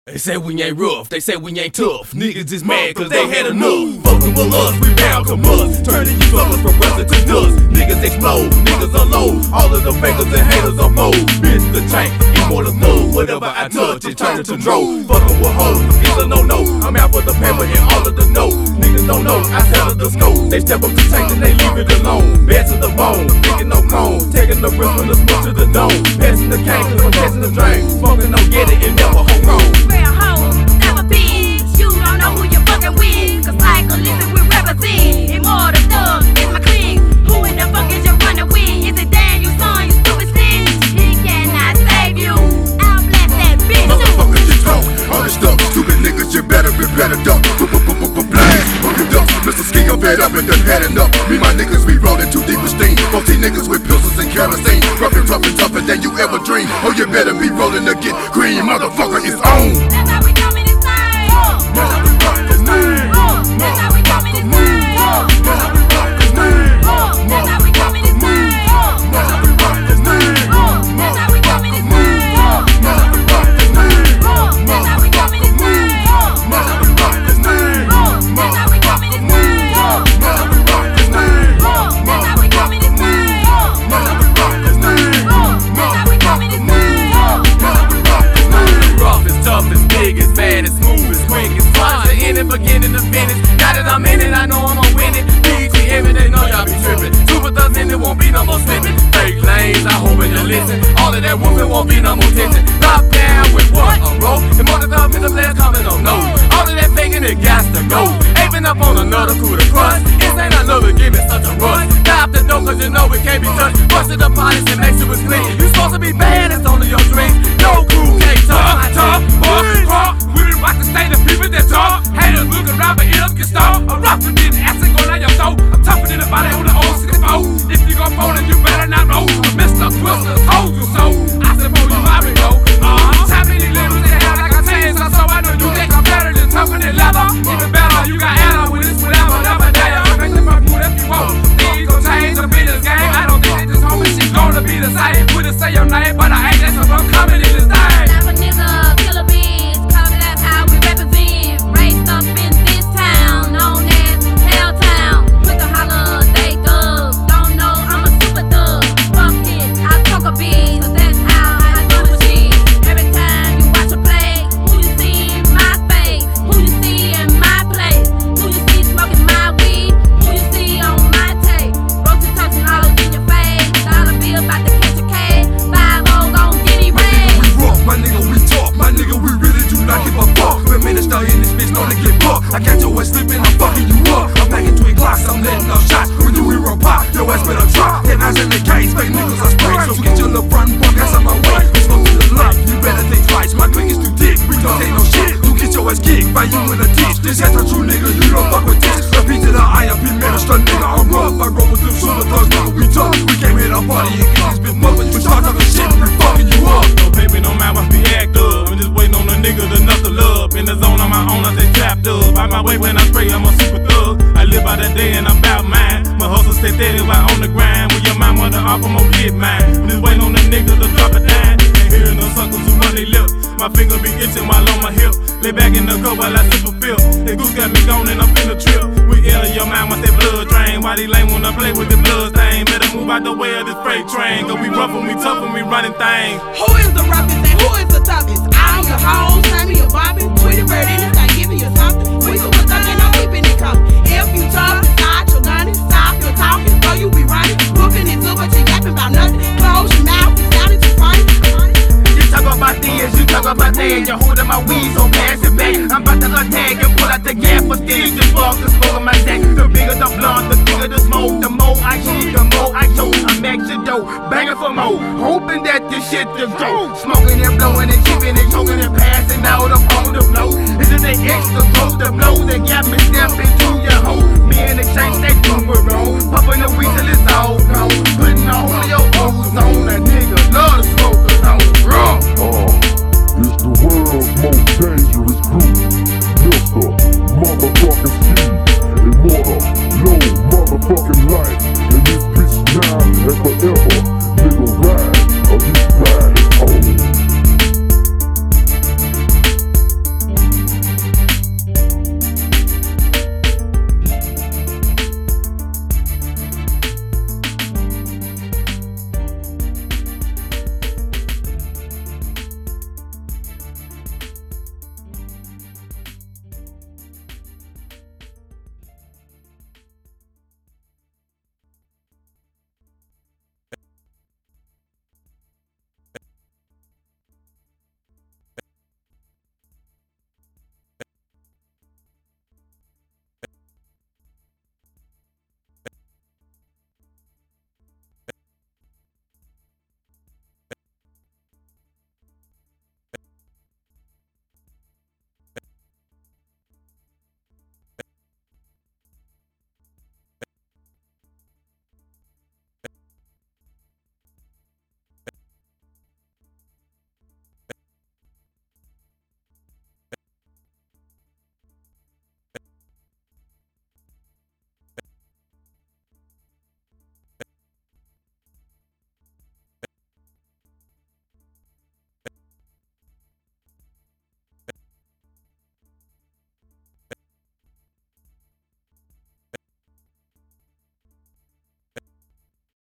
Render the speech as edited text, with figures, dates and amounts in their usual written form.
They say we ain't rough, they say we ain't tough. Niggas just mad cause they had enough. Fucking with us, we bound to must. Turning you suckers from rusting to dust. Niggas explode, niggas unload. All of the fakers and haters are mold. Bitch the tank, immortal love. Whatever I touch, it turns to drove. Fucking with hoes, it's a no-no. I'm out for the paper and all of the no. Niggas don't know, I settle the scope. They step up to tank and they leave it alone. Bad to the bone, picking no cone. Taking the risk from the split to the dome. Passing the cane cause I'm passing the drain. Smoking, don't get it and never hold on. Better duck, blast, fucking duck, Mr. Ski, I'm fed up and done had enough. Me, my niggas, we rollin' too deep with steam. 14 niggas with pistols and kerosene. Rough and tougher than you ever dream. Oh, you better be rollin' to get green, motherfucker, it's on. That's how we coming in style. That's how we rock this thing. That's how we coming in style. That's how we rock this thing. That's how we coming in style. That's how we rock this thing. That's how we coming in style. That's how we rock this thing. That's how we coming in style. That's how we rock this thing. That's how we coming in style. That's how we rock this thing. That's how we coming in style. That's how we rock this thing. That's how we coming in style. That's how we rock this thing. Rough as tough as big as bad as smooth as quick as fun. The end and beginning to finish. Now that I'm in it, I know I'ma win it. BGM, they know y'all be tripping. Super thugs in it, won't be no more slipping. Fake lanes, I hope you listen. All of that woman won't be no more tension. Drop down with what? A rope. The mother thug in the blast coming on no. All of that faking, it got to go. Aping up on another crew to crush. It ain't I love it, give me such a rush. Stop the door cause you know it can't be touched. Busted the polish and make sure it's clean. You supposed to be bad, it's only your dreams. No crew can't talk, we been rock the state of people that talk. Haters look around but ears get stalled. I'm rougher than acid going down your throat. I'm tougher than the body on the old 64. If you gon' phone it, you better not roll. Mr. Twister told you so. I suppose you already know. How many livers they have like a 10, so I know you think I'm better than tougher than leather. Even better, you got Anna with this whatever, never day. I'm making my mood if you want. Things gon' change up in this game. I don't think that this homie shit gonna be the same. Wouldn't say your name, but I ain't that so I'm coming in this thing. Now a nigga, kill a bitch, cause that's how we represent. Raised up in this town, known as Helltown. Quick to holler, they thugs. Don't know I'm a super thug. Fuck it, I talk a bit, cause that's how I do a shit. Every time you watch a play, who you see in my face? Who you see in my place? Who you see smoking my weed? Who you see on my tape? Roasted touching all in your face. Dollar bill about to catch a case. 5-0 gon' get it red. We rock, my nigga, we talk, my nigga, we really do not give a fuck. We're minister in this bitch, known to get bucked. I catch your ass slipping, I'm fucking you up. I'm packing twin Glocks, I'm letting off shots. When you hear a pop, your ass better drop. 10 eyes in the case, fake niggas I spray. So get your little front and walk outside my way. Let's go to the light, you better think twice. My click is too thick, we don't take no shit. You get your ass kicked by you in a ditch. This has a true nigga, you don't fuck with this. The P to the I, I'm minister, nigga, I'm rough. I roll with them shooter thugs, nigga, we tough. We came here to party and get this bitch mother. You start talking shit, we fucking you up. No baby, no man, must be act up. I'm just waiting on a nigga to enough to love. In the zone on my own, I stay trapped up. By my way when I spray, I'm a super thug. I live by that day and I'm about mine. My hustle stay steady while on the grind. With your mind, mother off, I'm gon' get mine. I'm just waiting on a nigga to drop a dime. Ain't hearing no suckers who run their lips. My finger be itching while on my hip. Lay back in the cup while I sip a feel. That goose got me gone and I'm finna trip. We ill in your mind once that blood drain. Why they lame wanna play with the blood stain? Better move out the way of this freight train. Cause we rough and we tough and we running things. Who is the roughest and who is the toughest? All your hoes, turn me a bobbin. Tweety bird in this, I giving you something. We super thuggin', I'm keeping it coming. If you tough, start your gunning. Stop your talking, so you be running. Whooping it too, but you yapping about nothing. Close your mouth, it sounded too funny. You talk about this, you talk about that. You're holding my weed, so pass it back. I'm about to attack and pull out the gap for stage. Just fuck the smoke of my sack. The bigger the blunt, the bigger the smoke. The more I shoot, the more I show. I'm extra dope, banging for more. Hoping that this shit just go. Smoking and blowing and chipping and choking and